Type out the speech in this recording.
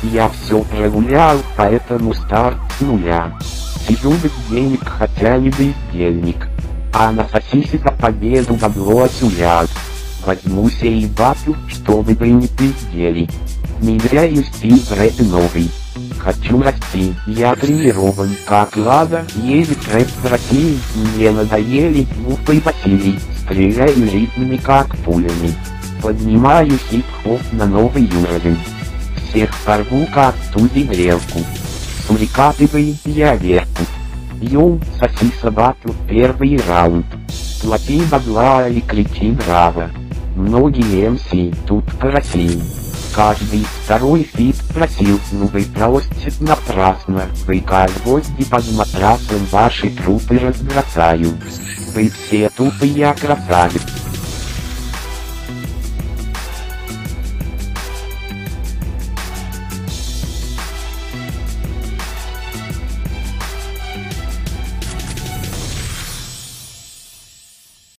Я все прогулял, поэтому старт с нуля. Сижу без денег, хотя не бездельник. А на сосисе за победу бабло отсюлят. Возьмуся и батю, чтобы вы не пиздели. Меняю стиль в рэпе новый. Хочу расти, я тренирован, как Лада, едет рэп в России. Мне надоели глупые Василий, стреляю ритмами как пулями. Поднимаю хип-хоп на новый уровень. Всех порву как тузи грелку. Сурикатывай, я верку. Йоу, сосиса батл, первый раунд. Плати бабла и кричи браво. Многие МС тут по России. Каждый второй фит просил, ну вы просите напрасно. Вы как гвозди под матрасом ваши трупы разбросаю. Вы все тупые красавицы.